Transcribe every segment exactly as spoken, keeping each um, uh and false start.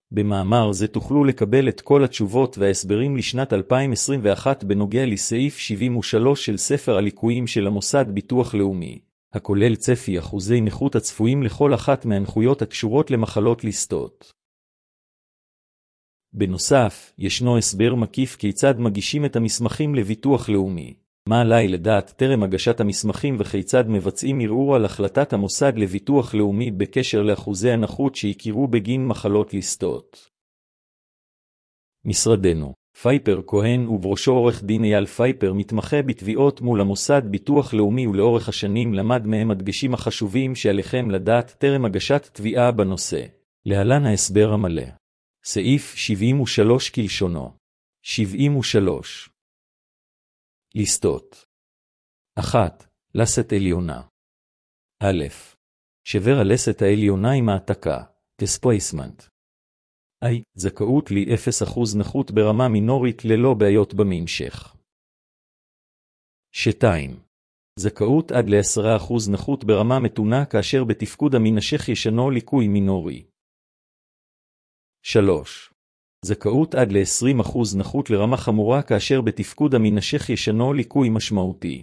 במאמר זה תוכלו לקבל את כל התשובות וההסברים לשנת אלפיים עשרים ואחת בנוגע לסעיף שבעים ושלוש של ספר הליקויים של המוסד ביטוח לאומי, הכולל צפי אחוזי נכות הצפויים לכל אחת מהנכויות הקשורות למחלות ליסטות. בנוסף, ישנו הסבר מקיף כיצד מגישים את המסמכים לביטוח לאומי, מה עליי לדעת טרם הגשת המסמכים וכיצד מבצעים ערעור על החלטת המוסד לביטוח לאומי בקשר לאחוזי הנכות שיכירו בגין מחלות ליסטות. משרדנו, פייפר כהן ובראשו עורך דין אייל פייפר מתמחה בתביעות מול המוסד ביטוח לאומי ולאורך השנים למד מהם הדגשים החשובים שעליכם לדעת טרם הגשת תביעה בנושא. להלן ההסבר המלא. סעיף שבעים ושלוש כלשונו. שבעים ושלוש. ליסטות. אחת. לסת עליונה. א'. שבר הלסת העליונה עם העתקה, displacement. I. זכאות ל-אפס אחוז נכות ברמה מינורית ללא בעיות במשך. שתיים. זכאות עד ל-עשרה אחוז נכות ברמה מתונה כאשר בתפקוד המנשך ישנו ליקוי מינורי. שלוש. זכאות עד ל-עשרים אחוז נכות לרמה חמורה כאשר בתפקוד המנשך ישנו ליקוי משמעותי.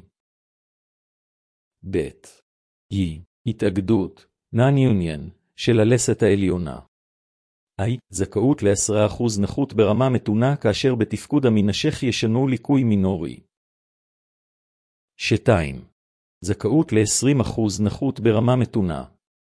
ב'. היא התאגדות, non-union, של הלסת העליונה. I. זכאות ל-עשרה אחוז נכות ברמה מתונה כאשר בתפקוד המנשך ישנו ליקוי מינורי. שתיים. זכאות ל-עשרים אחוז נכות ברמה מתונה.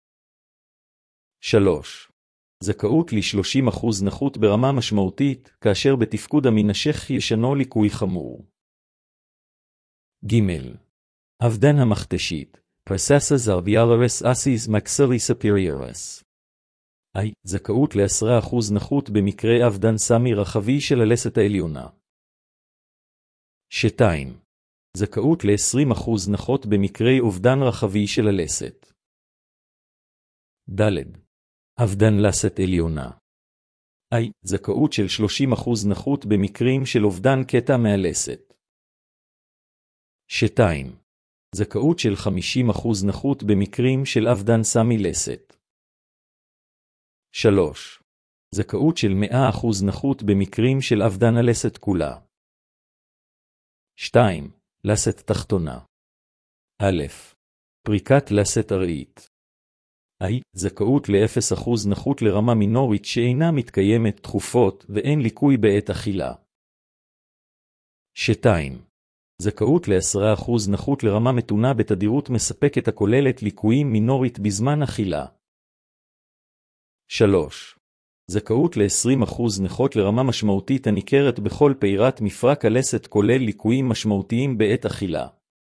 שלוש. זכאות ל-שלושים אחוז נכות ברמה משמעותית כאשר בתפקוד המנשך ישנו ליקוי חמור. ג'. אבדן המכתשית, processus alveolaris assis maxilli superioris. I. זכאות ל-עשרה אחוז נכות במקרה אבדן סמי רחבי של הלסת העליונה. שתיים. זכאות ל-עשרים אחוז נכות במקרה אובדן רחבי של הלסת. ד'. אבדן לסת עליונה. I. זכאות של שלושים אחוז נכות במקרים של אובדן קטע מהלסת. שתיים. זכאות של חמישים אחוז נכות במקרים של אבדן סמי לסת. שלוש. זכאות של מאה אחוז נכות במקרים של אבדן הלסת כולה. שתיים. לסת תחתונה. א'. פריקת לסת ארעית. I. זכאות ל-אפס אחוז נכות לרמה מינורית שאינה מתקיימת תכופות ואין ליקוי בעת אכילה. שתיים. זכאות ל-עשרה אחוז נכות לרמה מתונה בתדירות מספקת הכוללת ליקויים מינורית בזמן אכילה. שלוש. זכאות ל-עשרים אחוז נכות לרמה משמעותית הניכרת בכל פעירת מפרק הלסת כולל ליקויים משמעותיים בעת אכילה.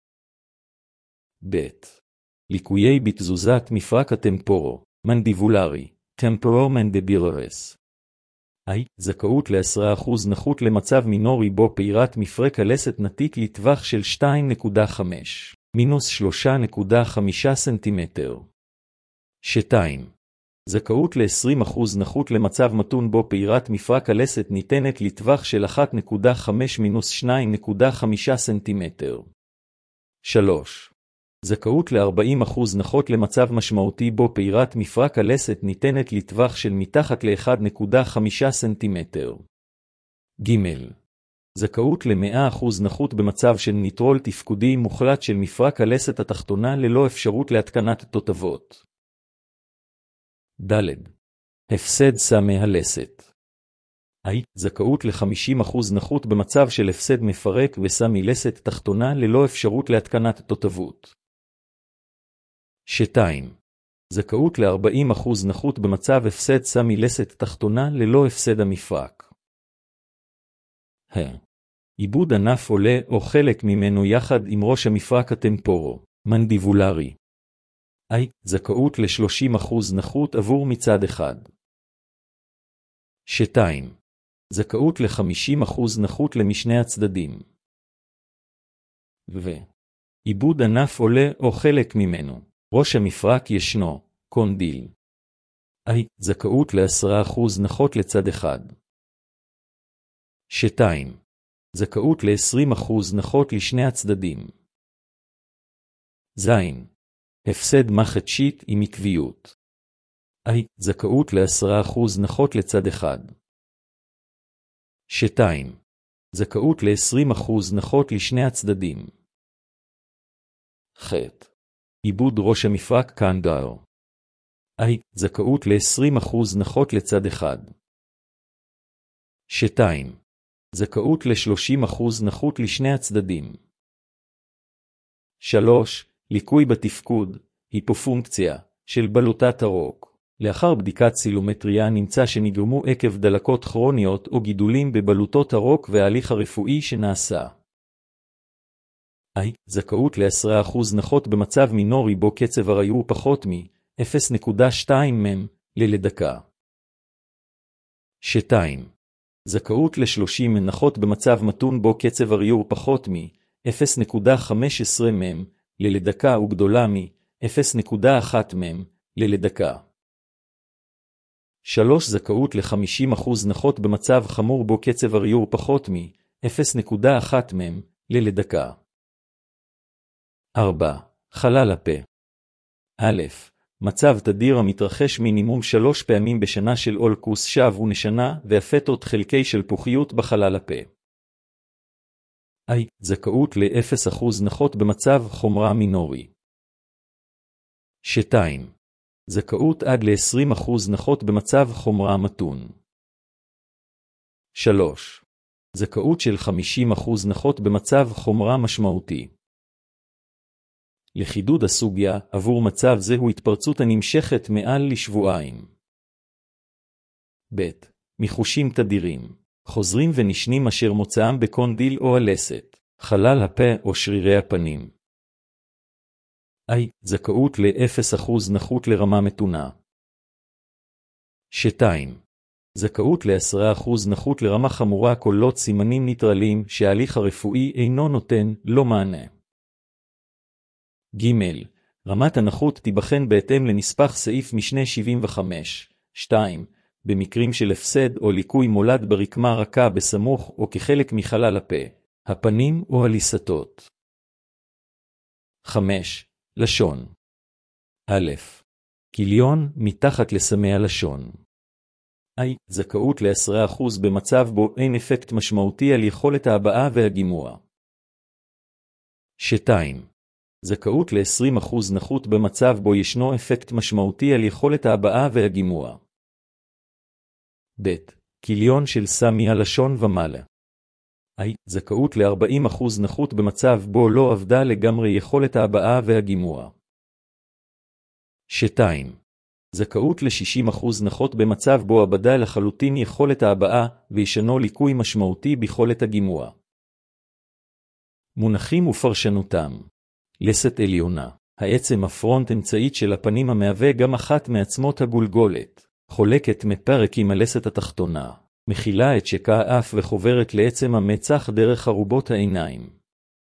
ב'. ליקויי בתזוזת מפרק הטמפורו, מנדיבולרי, טמפורו-מנדיבולריס. I. זכאות ל-עשרה אחוז נכות למצב מינורי בו פעירת מפרק הלסת נתיק לטווח של שתיים נקודה חמש, מינוס שלוש נקודה חמש סנטימטר. שתיים. זכאות ל-עשרים אחוז נכות למצב מתון בו פעירת מפרק הלסת ניתנת לטווח של אחת נקודה חמש מינוס שתיים נקודה חמש סנטימטר. שלוש. זכאות ל-ארבעים אחוז נכות למצב משמעותי בו פעירת מפרק הלסת ניתנת לטווח של מתחת ל-אחת נקודה חמש סנטימטר. ג'. זכאות ל-מאה אחוז נכות במצב של ניטרול תפקודי מוחלט של מפרק הלסת התחתונה ללא אפשרות להתקנת תותבות. ד'. הפסד סמי הלסת. I. זכאות ל-חמישים אחוז נכות במצב של הפסד מפרק וסמי לסת תחתונה ללא אפשרות להתקנת תותבות. שתיים. זכאות ל-ארבעים אחוז נכות במצב הפסד סמי לסת תחתונה ללא הפסד המפרק. ה. עיבוד ענף עולה או חלק ממנו יחד עם ראש המפרק הטמפורו, מנדיבולרי. I. זכאות ל-שלושים אחוז נכות עבור מצד אחד. שתיים. זכאות ל-חמישים אחוז נכות למשני הצדדים. ו. עיבוד ענף עולה או חלק ממנו. ראש המפרק ישנו, קונדיל. I. זכאות ל-עשרה אחוז נכות לצד אחד. שתיים. זכאות ל-עשרים אחוז נכות לשני הצדדים. זין. הפסד מחצ'ית עם עקביות. I. זכאות ל-עשרה אחוז נחות לצד אחד. שתיים. זכאות ל-עשרים אחוז נחות לשני הצדדים. ח. עיבוד ראש המפרק קנגר. I. זכאות ל-עשרים אחוז נחות לצד אחד. שתיים. זכאות ל-שלושים אחוז נחות לשני הצדדים. שלוש. ליקוי בתפקוד, היפופונקציה, של בלוטת הרוק. לאחר בדיקת סילומטריה נמצא שנגרמו עקב דלקות כרוניות או גידולים בבלוטות הרוק וההליך הרפואי שנעשה. I. זכאות ל-עשרה אחוז נחות במצב מינורי בו קצב הריור פחות מ-אפס נקודה שתיים מ"מ לדקה. שתיים. זכאות ל-שלושים נחות במצב מתון בו קצב הריור פחות מ-אפס נקודה חמש עשרה מ"מ לדקה וגדולה מ-אפס נקודה אחת מ"מ לדקה. שלוש. זכאות ל-חמישים אחוז נחות במצב חמור בו קצב הריור פחות מ-אפס נקודה אחת מ"מ לדקה. ארבע. חלל הפה. א', מצב תדיר המתרחש מינימום שלוש פעמים בשנה של אולקוס שב ונשנה והפטות חלקי של פוחיות בחלל הפה. I. זכאות ל-אפס אחוז נחות במצב חומרה מינורי. שתיים. זכאות עד ל-עשרים אחוז נחות במצב חומרה מתון. שלוש. זכאות של חמישים אחוז נחות במצב חומרה משמעותי. לחידוד הסוגיה, עבור מצב זה הוא התפרצות הנמשכת מעל לשבועיים. ב' מחושים תדירים, חוזרים ונשנים אשר מוצאם בקונדיל או הלסת, חלל הפה או שרירי הפנים. I. זכאות ל-אפס אחוז נחות לרמה מתונה. שתיים. זכאות ל-עשרה אחוז נחות לרמה חמורה כוללות סימנים ניטרליים שההליך הרפואי אינו נותן לו מענה. ג' רמת הנחות תיבחן בהתאם לנספח סעיף משנה שבעים וחמש. שתיים. במקרים של הפסד או ליקוי מולד ברקמה רכה בסמוך או כחלק מחלל הפה, הפנים או הליסתות. חמש. לשון. א', כיליון מתחת לסמי הלשון. I. זכאות ל-עשרה אחוז במצב בו אין אפקט משמעותי על יכולת ההבעה והגימוע. שתיים. זכאות ל-עשרים אחוז נחות במצב בו ישנו אפקט משמעותי על יכולת ההבעה והגימוע. ב' כיליון של סמי הלשון ומעלה. I. זכאות ל-ארבעים אחוז נחות במצב בו לא עבדה לגמרי יכולת ההבעה והגימוע. שתיים. זכאות ל-שישים אחוז נחות במצב בו עבדה לחלוטין יכולת ההבעה וישנו ליקוי משמעותי ביכולת הגימוע. מונחים ופרשנותם. לסת עליונה. העצם הפרונט אמצעית של הפנים המהווה גם אחת מעצמות הגולגולת. חולקת מפרק עם הלסת התחתונה. מכילה את שקע האף וחוברת לעצם המצח דרך ארובות העיניים.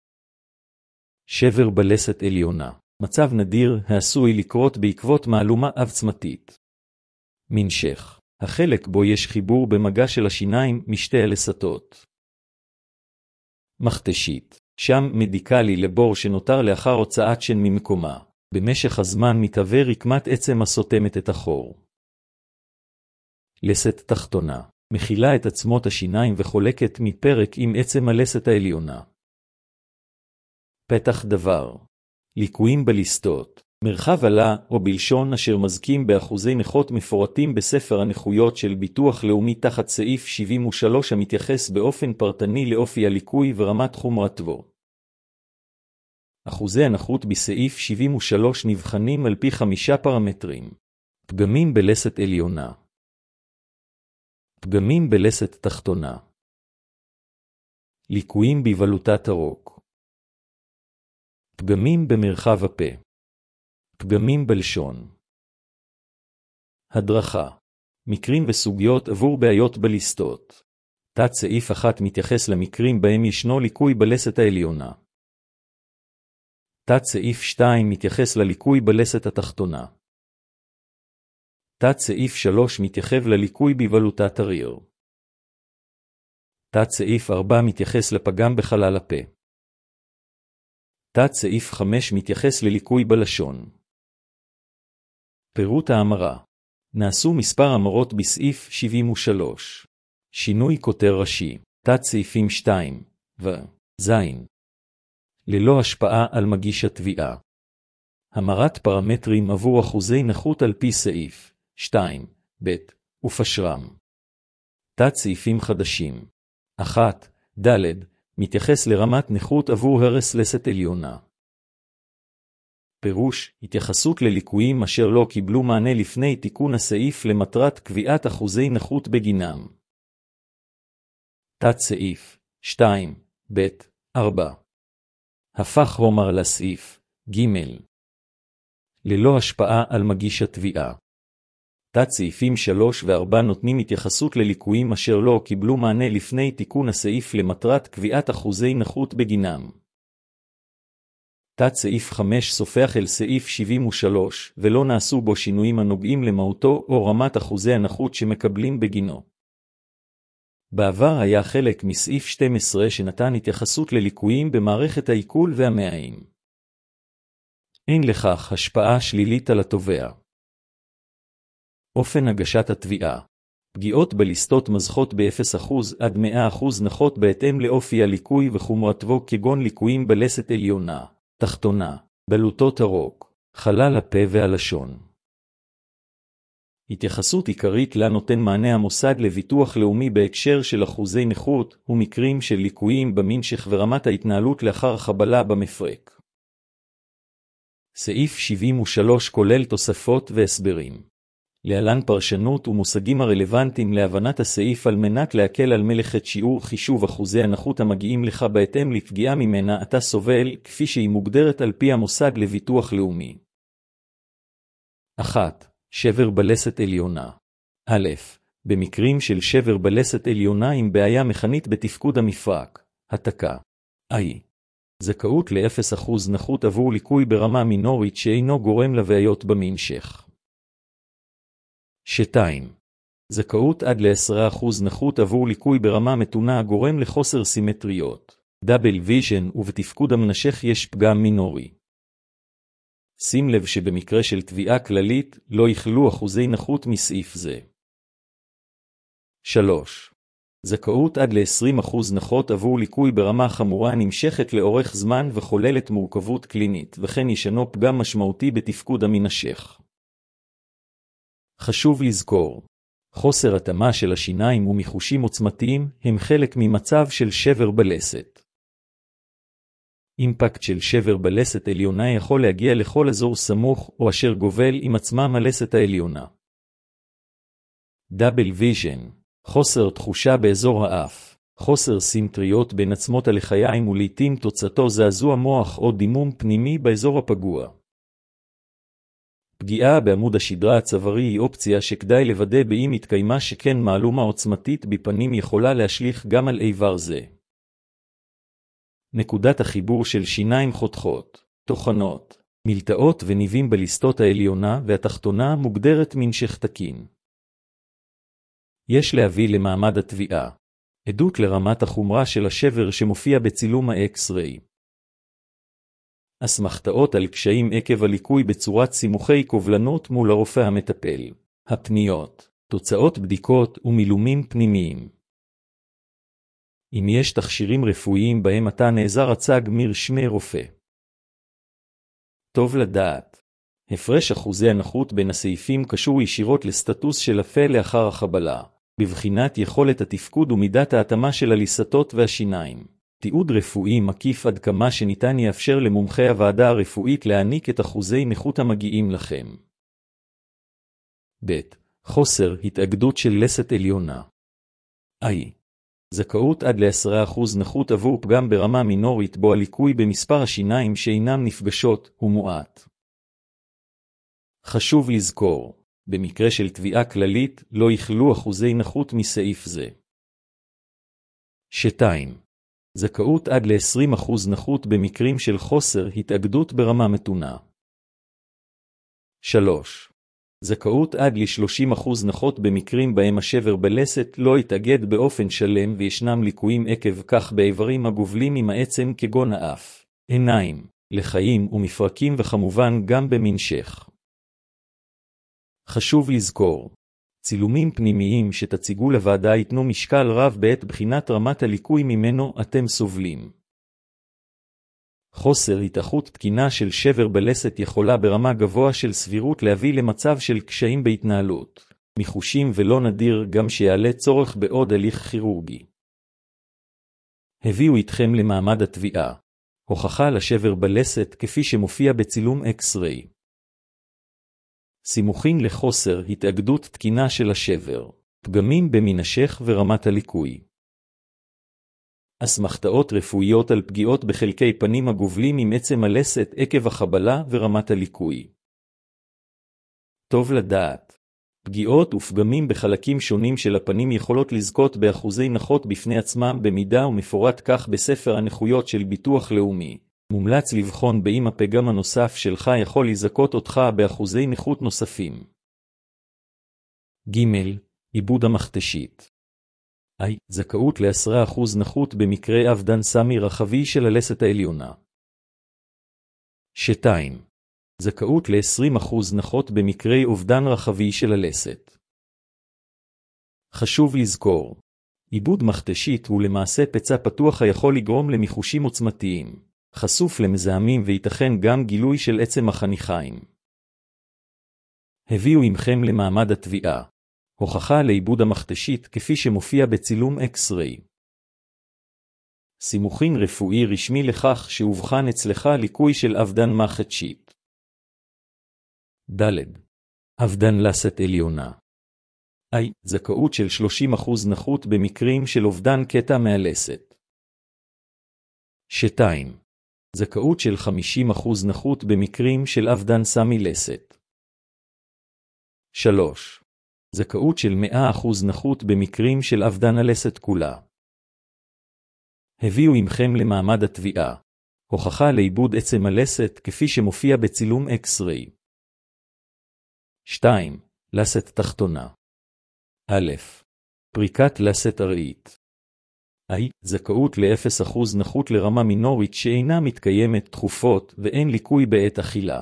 שבר בלסת עליונה. מצב נדיר העשוי לקרות בעקבות מהלומה אב-צמתית. מנשך. החלק בו יש חיבור במגע של השיניים משתי הלסתות. מכתשית. שם מדיקלי לבור שנותר לאחר הוצאת שן ממקומה. במשך הזמן מתהווה רקמת עצם הסותמת את החור. לסת תחתונה. מכילה את עצמות השיניים וחולקת מפרק עם עצם הלסת העליונה. פתח דבר. ליקויים בליסטות. מרחב עלה או בלשון אשר מזכים באחוזי נכות מפורטים בספר הנכויות של ביטוח לאומי תחת סעיף שבעים ושלוש המתייחס באופן פרטני לאופי הליקוי ורמת חומרתו. אחוזי הנכות בסעיף שבעים ושלוש נבחנים על פי חמישה פרמטרים. פגמים בלסת עליונה. פגמים בלסת תחתונה. ליקויים בבלוטת הרוק. פגמים במרחב הפה. פגמים בלשון. הדרכה. מקרים וסוגיות עבור בעיות בליסטות. תת סעיף אחת מתייחס למקרים בהם ישנו ליקוי בלסת העליונה. תת סעיף שתיים מתייחס לליקוי בלסת התחתונה. תת סעיף שלוש מתייחס לליקוי בבלוטת הריר. תת סעיף ארבע מתייחס לפגם בחלל הפה. תת סעיף חמש מתייחס לליקוי בלשון. פירוט האמרה. נעשו מספר המרות בסעיף שבעים ושלוש. שינוי כותר ראשי, תת סעיפים שתיים ו-ז. ללא השפעה על מגיש התביעה. המרת פרמטרים עבור אחוזי נכות על פי סעיף שתיים ב' ופשרם. תת סעיפים חדשים. אחת ד' מתייחס לרמת נכות עבור הרס לסת עליונה. פירוש, התייחסות לליקויים אשר לא קיבלו מענה לפני תיקון הסעיף למטרת קביעת אחוזי נכות בגינם. תת סעיף שתיים ב' ארבע. הפך הומר לסעיף ג' ללא השפעה על מגיש התביעה. תת סעיפים שלוש ו-ארבע נותנים התייחסות לליקויים אשר לא קיבלו מענה לפני תיקון הסעיף למטרת קביעת אחוזי נכות בגינם. תת סעיף חמש סופח אל סעיף שבעים ושלוש ולא נעשו בו שינויים הנוגעים למהותו או רמת אחוזי הנכות שמקבלים בגינו. בעבר היה חלק מסעיף שתים עשרה שנתן התייחסות לליקויים במערכת העיכול והמעיים. אין לכך השפעה שלילית על התובע. אופן הגשת התביעה. פגיעות בליסטות מזכות ב-אפס אחוז עד מאה אחוז נחות בהתאם לאופי הליקוי וחומרתו, כגון ליקויים בלסת עליונה, תחתונה, בלוטות הרוק, חלל הפה והלשון. התייחסות עיקרית לה נותן מענה המוסד לביטוח לאומי בהקשר של אחוזי נכות ומקרים של ליקויים במנשך ורמת ההתנהלות לאחר חבלה במפרק. סעיף שבעים ושלוש כולל תוספות והסברים. להלן פרשנות ומושגים הרלוונטיים להבנת הסעיף על מנת להקל על מלאכת שיעור חישוב אחוזי הנכות המגיעים לך בהתאם לפגיעה ממנה אתה סובל, כפי שהיא מוגדרת על פי המוסד לביטוח לאומי. אחת. שבר בלסת עליונה. א', במקרים של שבר בלסת עליונה עם בעיה מכנית בתפקוד המפרק, התקה. I. זכאות ל-אפס אחוז נכות עבור ליקוי ברמה מינורית שאינו גורם לבעיות במנשך. שתיים. זכאות עד ל-עשרה אחוז נכות עבור ליקוי ברמה מתונה הגורם לחוסר סימטריות, דאבל ויז'ן, ובתפקוד המנשך יש פגם מינורי. שים לב שבמקרה של תביעה כללית לא יכלו אחוזי נכות מסעיף זה. שלוש. זכאות עד ל-עשרים אחוז נכות עבור ליקוי ברמה חמורה נמשכת לאורך זמן וכוללת מורכבות קלינית, וכן ישנו פגם משמעותי בתפקוד המנשך. חשוב לזכור, חוסר התאמה של השיניים ומיחושים עוצמתיים הם חלק ממצב של שבר בלסת. אימפקט של שבר בלסת עליונה יכול להגיע לכל אזור סמוך או אשר גובל עם עצמם הלסת העליונה. דאבל ויז'ן, חוסר תחושה באזור האף, חוסר סימטריות בין עצמות הלחיים ולעיתים תוצאתו זעזוע מוח או דימום פנימי באזור הפגוע. פגיעה בעמוד השדרה הצווארי היא אופציה שכדאי לוודא באם התקיימה, שכן מהלומה עוצמתית בפנים יכולה להשליך גם על איבר זה. נקודת החיבור של שיניים חותכות, תוכנות, מלטאות וניבים בליסטות העליונה והתחתונה מוגדרת מנשך תקין. יש להביא למעמד התביעה עדות לרמת החומרה של השבר שמופיע בצילום האקס-ריי. אסמכתאות על קשיים עקב הליקוי בצורת סימוכי קובלנות מול הרופא המטפל, הפניות, תוצאות בדיקות ומילומים פנימיים. אם יש תכשירים רפואיים בהם אתה נעזר, הצג מרשמי רופא. טוב לדעת. הפרש אחוזי הנכות בין הסעיפים קשור ישירות לסטטוס של הפה לאחר החבלה, בבחינת יכולת התפקוד ומידת ההתאמה של הליסטות והשיניים. תיעוד רפואי מקיף עד כמה שניתן יאפשר למומחי הוועדה הרפואית להעניק את אחוזי נכות המגיעים לכם. ב' חוסר התאגדות של לסת עליונה. I. זכאות עד ל-עשרה אחוז נכות עבור פגם ברמה מינורית בו הליקוי במספר השיניים שאינם נפגשות הוא מועט. חשוב לזכור, במקרה של תביעה כללית לא יכלו אחוזי נכות מסעיף זה. שתיים. זכאות עד ל-עשרים אחוז נכות במקרים של חוסר התאגדות ברמה מתונה. שלוש. זכאות עד ל-שלושים אחוז נכות במקרים בהם השבר בלסת לא התאגד באופן שלם וישנם ליקויים עקב כך באיברים הגובלים עם העצם כגון האף, עיניים, לחיים ומפרקים וכמובן גם במנשך. חשוב לזכור, צילומים פנימיים שתציגו לוועדה ייתנו משקל רב בעת בחינת רמת הליקוי ממנו אתם סובלים. חוסר התאחות תקינה של שבר בלסת יכולה ברמה גבוה של סבירות להביא למצב של קשיים בהתנהלות, מחושים ולא נדיר גם שיעלה צורך בעוד הליך כירורגי. הביאו איתכם למעמד התביעה. הוכחה לשבר בלסת כפי שמופיע בצילום אקס-ריי. סימוכין לחוסר התאגדות תקינה של השבר, פגמים במנשך ורמת הליקוי. אסמכתאות רפואיות על פגיעות בחלקי פנים הגובלים עם עצם הלסת עקב החבלה ורמת הליקוי. טוב לדעת, פגיעות ופגמים בחלקים שונים של הפנים יכולות לזכות באחוזי נכות בפני עצמם במידה ומפורט כך בספר הנכויות של ביטוח לאומי. מומלץ לבחון באם הפגם הנוסף שלך יכול לזכות אותך באחוזי נכות נוספים. ג' עיבוד המכתשית. I. זכאות ל-עשרה אחוז נכות במקרה אבדן סמי רחבי של הלסת העליונה. שתיים. זכאות ל-עשרים אחוז נכות במקרה אובדן רחבי של הלסת. חשוב לזכור, עיבוד מכתשית הוא למעשה פצע פתוח היכול לגרום למיחושים עוצמתיים, חשוף למזהמים וייתכן גם גילוי של עצם החניכיים. הביאו עמכם למעמד התביעה. הוכחה לעיבוד המכתשית כפי שמופיע בצילום אקס-ריי. סימוכין רפואי רשמי לכך שהובחן אצלך ליקוי של אבדן מכתשית. ד' אבדן לסת עליונה. I. זכאות של שלושים אחוז נכות במקרים של אובדן קטע מהלסת. שתיים. זכאות של חמישים אחוז נכות במקרים של אבדן סמי לסת. שלוש. זכאות של מאה אחוז נכות במקרים של אבדן הלסת כולה. הביאו עמכם למעמד התביעה. הוכחה לעיבוד עצם הלסת כפי שמופיע בצילום אקס-ריי. שתיים. לסת תחתונה. א'. פריקת לסת ארעית. I. זכאות ל-אפס אחוז נכות לרמה מינורית שאינה מתקיימת תכופות ואין ליקוי בעת אכילה.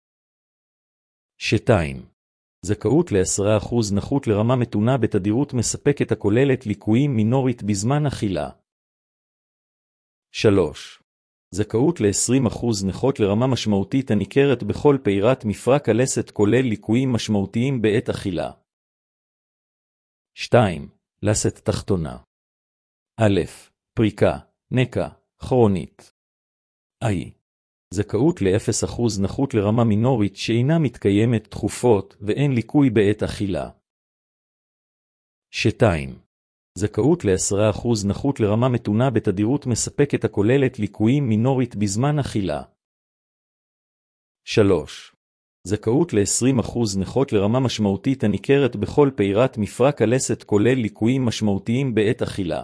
שתיים. זכאות ל-עשרה אחוז נכות לרמה מתונה בתדירות מספקת הכוללת ליקויים מינורית בזמן אכילה. שלוש. זכאות ל-עשרים אחוז נכות לרמה משמעותית הניכרת בכל פעירת מפרק הלסת כולל ליקויים משמעותיים בעת אכילה. שתיים. לסת תחתונה. א'. פריקה, נקע, כרונית. I. זכאות ל-אפס אחוז נכות לרמה מינורית שאינה מתקיימת תכופות ואין ליקוי בעת אכילה. שתיים. זכאות ל-עשרה אחוז נכות לרמה מתונה בתדירות מספקת הכוללת ליקויים מינורית בזמן אכילה. שלוש. זכאות ל-עשרים אחוז נכות לרמה משמעותית הניכרת בכל פעירת מפרק הלסת כולל ליקויים משמעותיים בעת אכילה.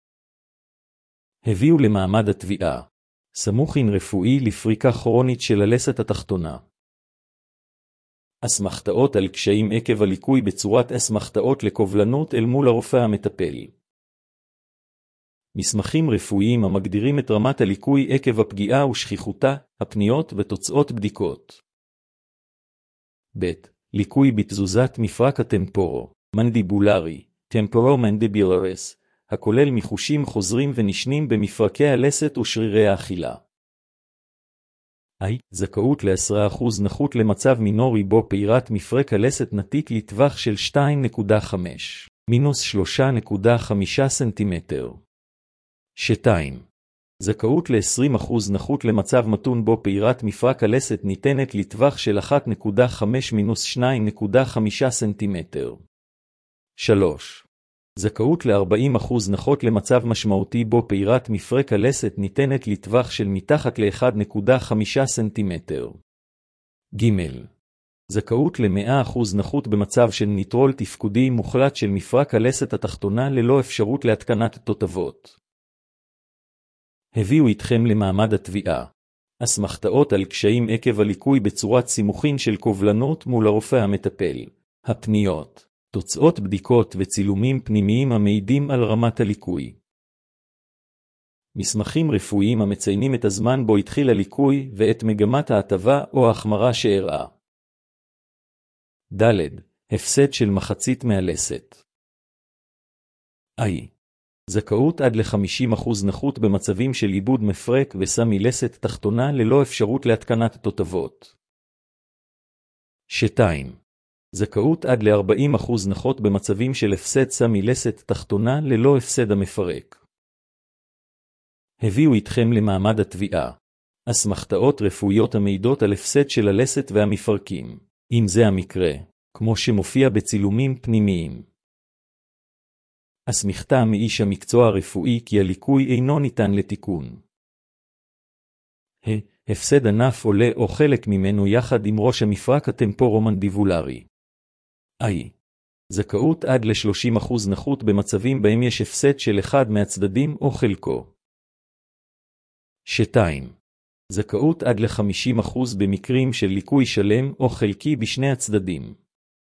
הביאו למעמד התביעה. סמוכין רפואי לפריקה כרונית של הלסת התחתונה. אסמכתאות על קשיים עקב הליקוי בצורת אסמכתאות לקובלנות אל מול הרופא המטפל. מסמכים רפואיים המגדירים את רמת הליקוי עקב הפגיעה ושכיחותה, הפניות ותוצאות בדיקות. ב. ליקוי בתזוזת מפרק הטמפורו, מנדיבולרי, טמפורו מנדיבולרס, הכולל מיחושים חוזרים ונשנים במפרקי הלסת ושרירי האכילה. I. זכאות ל-עשרה אחוז נכות למצב מינורי בו פעירת מפרק הלסת נתית לטווח של שתיים נקודה חמש מינוס שלוש נקודה חמש סנטימטר. שתיים. זכאות ל-עשרים אחוז נכות למצב מתון בו פעירת מפרק הלסת ניתנת לטווח של אחת נקודה חמש מינוס שתיים נקודה חמש סנטימטר. שלוש. זכאות ל-ארבעים אחוז נכות למצב משמעותי בו פעירת מפרק הלסת ניתנת לטווח של מתחת ל-אחת נקודה חמש סנטימטר. ג. זכאות ל-מאה אחוז נכות במצב של ניטרול תפקודי מוחלט של מפרק הלסת התחתונה ללא אפשרות להתקנת תותבות. הביאו איתכם למעמד התביעה. אסמכתאות על קשיים עקב הליקוי בצורת סימוכין של קובלנות מול הרופא המטפל. הפניות. תוצאות בדיקות וצילומים פנימיים המעידים על רמת הליקוי. מסמכים רפואיים המציינים את הזמן בו התחיל הליקוי ואת מגמת ההטבה או ההחמרה שאירעה. ד' הפסד של מחצית מהלסת. I. זכאות עד ל-חמישים אחוז נכות במצבים של עיבוד מפרק וסמי לסת תחתונה ללא אפשרות להתקנת תותבות. שתיים. זכאות עד ל-ארבעים אחוז נכות במצבים של הפסד סמי לסת תחתונה ללא הפסד המפרק. הביאו איתכם למעמד התביעה אסמכתאות רפואיות המעידות על הפסד של הלסת והמפרקים, אם זה המקרה, כמו שמופיע בצילומים פנימיים. אסמכתה מאיש המקצוע הרפואי כי הליקוי אינו ניתן לתיקון. ה. הפסד ענף עולה או חלק ממנו יחד עם ראש המפרק הטמפורומנדיבולרי. I. זכאות עד ל-שלושים אחוז נכות במצבים בהם יש הפסד של אחד מהצדדים או חלקו. שתיים. זכאות עד ל-חמישים אחוז במקרים של ליקוי שלם או חלקי בשני הצדדים.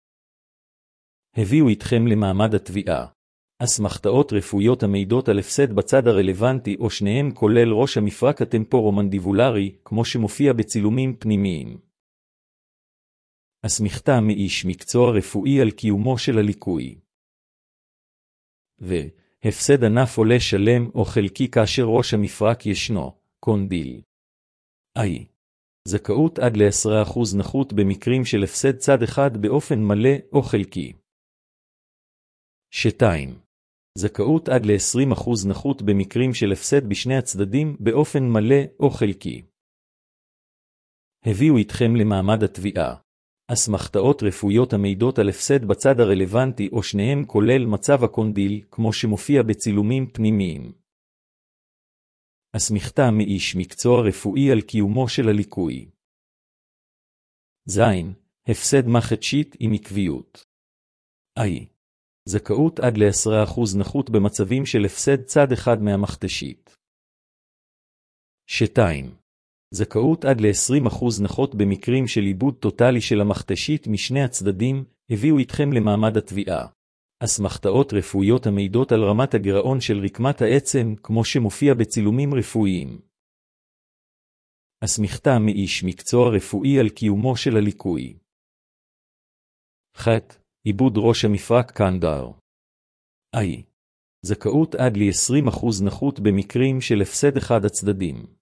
הביאו איתכם למעמד התביעה אסמכתאות רפואיות המעידות על הפסד בצד הרלוונטי או שניהם כולל ראש המפרק הטמפורומנדיבולרי, כמו שמופיע בצילומים פנימיים. אסמכתה מאיש מקצוע רפואי על קיומו של הליקוי. ו. הפסד ענף עולה שלם או חלקי כאשר ראש המפרק ישנו, קונדיל. I. זכאות עד ל-עשרה אחוז נכות במקרים של הפסד צד אחד באופן מלא או חלקי. שתיים. זכאות עד ל-עשרים אחוז נכות במקרים של הפסד בשני הצדדים באופן מלא או חלקי. הביאו איתכם למעמד התביעה אסמכתאות רפואיות המעידות על הפסד בצד הרלוונטי או שניהם כולל מצב הקונדיל, כמו שמופיע בצילומים פנימיים. אסמכתה מאיש מקצוע רפואי על קיומו של הליקוי. זין. הפסד מחצית עם עקביות. I. זכאות עד ל-עשרה אחוז נכות במצבים של הפסד צד אחד מהמחתשית. שתיים. זכאות עד ל-עשרים אחוז נכות במקרים של עיבוד טוטלי של המחתשית משני הצדדים. הביאו איתכם למעמד התביעה אסמכתאות רפואיות המעידות על רמת הגירעון של רקמת העצם, כמו שמופיע בצילומים רפואיים. אסמכתה מאיש מקצוע רפואי על קיומו של הליקוי. ח. עיבוד ראש המפרק קנדר. I. זכאות עד ל-עשרים אחוז נכות במקרים של הפסד אחד הצדדים.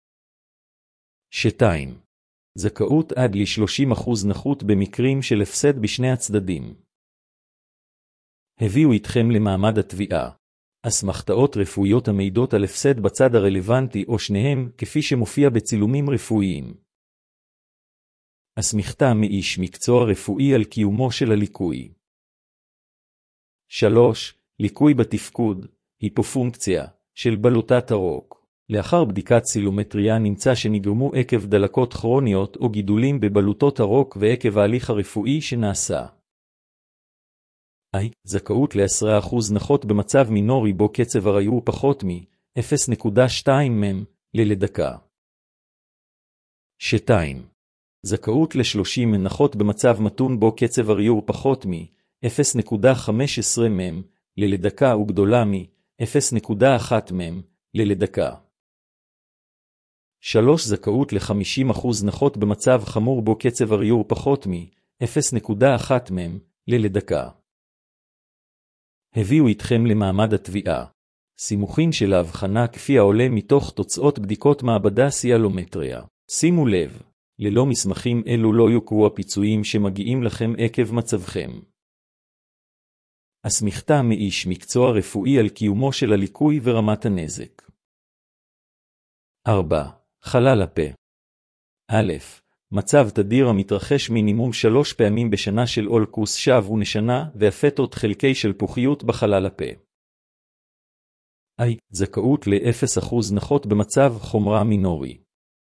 שתיים. זכאות עד ל-שלושים אחוז נכות במקרים של הפסד בשני הצדדים. הביאו איתכם למעמד התביעה אסמכתאות רפואיות המעידות על הפסד בצד הרלוונטי או שניהם, כפי שמופיע בצילומים רפואיים. אסמכתה מאיש מקצוע רפואי על קיומו של הליקוי. שלוש. ליקוי בתפקוד, היפופונקציה, של בלוטת הרוק. לאחר בדיקת צילומטריה נמצא שנגרמו עקב דלקות כרוניות או גידולים בבלוטות הרוק ועקב ההליך הרפואי שנעשה. I. זכאות ל-עשרה אחוז נכות במצב מינורי בו קצב הריור פחות מ-אפס נקודה שתיים מ"מ ללדקה. שתיים. זכאות ל-שלושים נכות במצב מתון בו קצב הריור פחות מ-אפס נקודה חמש עשרה מ"מ ללדקה וגדולה מ-אפס נקודה אחת מ"מ ללדקה. שלוש. זכאות ל-חמישים אחוז נכות במצב חמור בו קצב הריור פחות מ-אפס נקודה אחת מ"מ ללדקה. הביאו איתכם למעמד התביעה סימוכין של ההבחנה כפי העולה מתוך תוצאות בדיקות מעבדה סיאלומטריה. שימו לב, ללא מסמכים אלו לא יוכרו הפיצויים שמגיעים לכם עקב מצבכם. אסמכתה מאיש מקצוע רפואי על קיומו של הליקוי ורמת הנזק. ארבע. חלל הפה. א', מצב תדיר המתרחש מינימום שלוש פעמים בשנה של אולקוס שב ונשנה והפטות חלקי של פוחיות בחלל הפה. I. זכאות ל-אפס אחוז נכות במצב חומרה מינורי.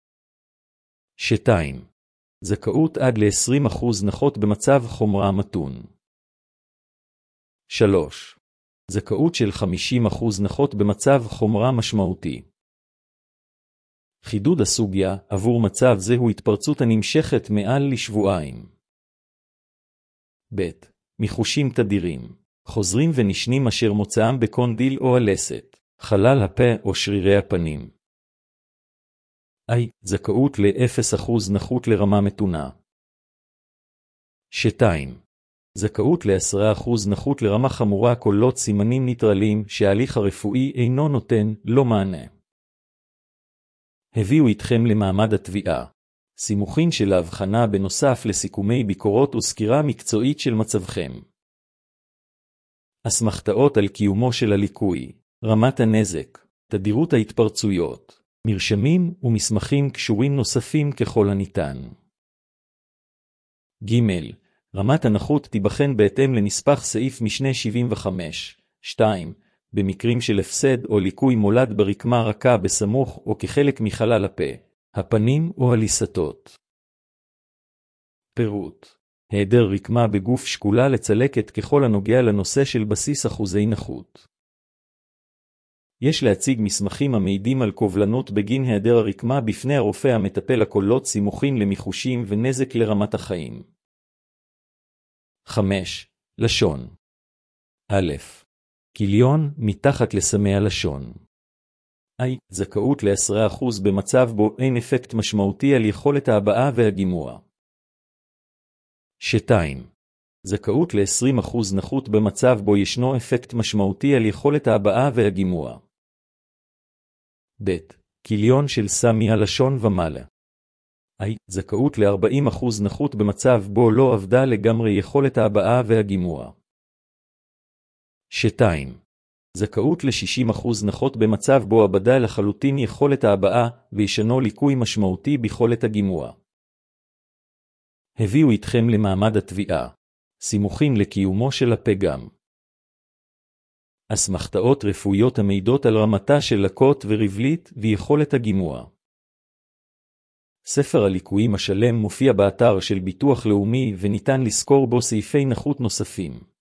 שתיים. זכאות עד ל-עשרים אחוז נכות במצב חומרה מתון. שלוש. זכאות של חמישים אחוז נכות במצב חומרה משמעותי. חידוד הסוגיה עבור מצב זה הוא התפרצות הנמשכת מעל לשבועיים. ב. מחושים תדירים, חוזרים ונשנים אשר מוצאם בקונדיל או הלסת, חלל הפה או שרירי הפנים. I. זכאות ל-אפס אחוז נכות לרמה מתונה. שתיים. זכאות ל-עשרה אחוז נכות לרמה חמורה כוללות סימנים ניטרליים שההליך הרפואי אינו נותן לו מענה. הביאו איתכם למעמד התביעה. סימוכין של ההבחנה בנוסף לסיכומי ביקורות וסקירה מקצועית של מצבכם. אסמכתאות על קיומו של הליקוי, רמת הנזק, תדירות ההתפרצויות, מרשמים ומסמכים קשורים נוספים ככל הניתן. ג. רמת הנכות תיבחן בהתאם לנספח סעיף משנה שבעים וחמש. שתיים. במקרים של הפסד או ליקוי מולד ברקמה רכה בסמוך או כחלק מחלל הפה, הפנים או הליסתות. פירוט. היעדר רקמה בגוף שקולה לצלקת ככל הנוגע לנושא של בסיס אחוזי נכות. יש להציג מסמכים המעידים על קובלנות בגין היעדר הרקמה בפני הרופא המטפל הכוללות סימוכין למיחושים ונזק לרמת החיים. חמש. לשון. א'. כיליון מתחת לסמי הלשון. I. זכאות ל-עשרה אחוז במצב בו אין אפקט משמעותי על יכולת ההבעה והגימוע. שתיים. זכאות ל-עשרים אחוז נכות במצב בו ישנו אפקט משמעותי על יכולת ההבעה והגימוע. ב. כיליון של סמי הלשון ומעלה. I. זכאות ל-ארבעים אחוז נכות במצב בו לא עבדה לגמרי יכולת ההבעה והגימוע. שתיים. זכאות ל-שישים אחוז נכות במצב בו עבדה לחלוטין יכולת ההבעה וישנו ליקוי משמעותי ביכולת הגימוע. הביאו איתכם למעמד התביעה. סימוכין לקיומו של הפגם. אסמכתאות רפואיות המעידות על רמתה של לקות ורבלית ויכולת הגימוע. ספר הליקויים השלם מופיע באתר של ביטוח לאומי וניתן לזכור בו סעיפי נכות נוספים.